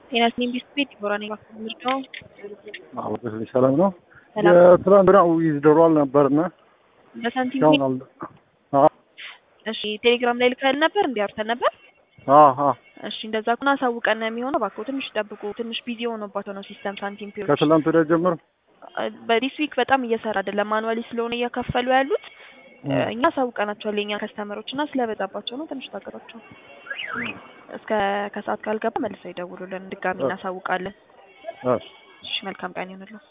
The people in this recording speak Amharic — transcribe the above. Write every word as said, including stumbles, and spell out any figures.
ጤናስኔም ቢስኩት ቦራኔ ባክምር ነው። አዎ ሰላም ነው። ሰላም የትላንትና ዊዝድሮዋል ነበርና በሳንቲም እስካሁን አል አዎ እሺ ቴሌግራም ላይ ልከል ነበር እንዲያርተን ነበር። አዎ እሺ እንደዛ ከሆነ አሳውቀን ነው የሚሆነው። ባክዎ ትንሽ ጠብቁ። ትንሽ ቢዚ ሆኖባት ነው ሲስተም ሳንቲም ፒዮች ከትላንት ወዲያ ጀምሮ በዲስ ዊክ በጣም እየሰራ አይደለም። ማኑዋሊ ስለሆነ እየከፈሉ ያሉት እኛ አሳውቀናቸዋል የኛ ከስተመሮች እና ስለበዛባቸው ነው። ትንሽ ታገሯቸው። እስከ ከሰዓት ካልገባ መልሰው ይደውሉልን ድጋሚ እናሳውቃለን። እሺ እሺ መልካም ቀን ይሁንልዎ።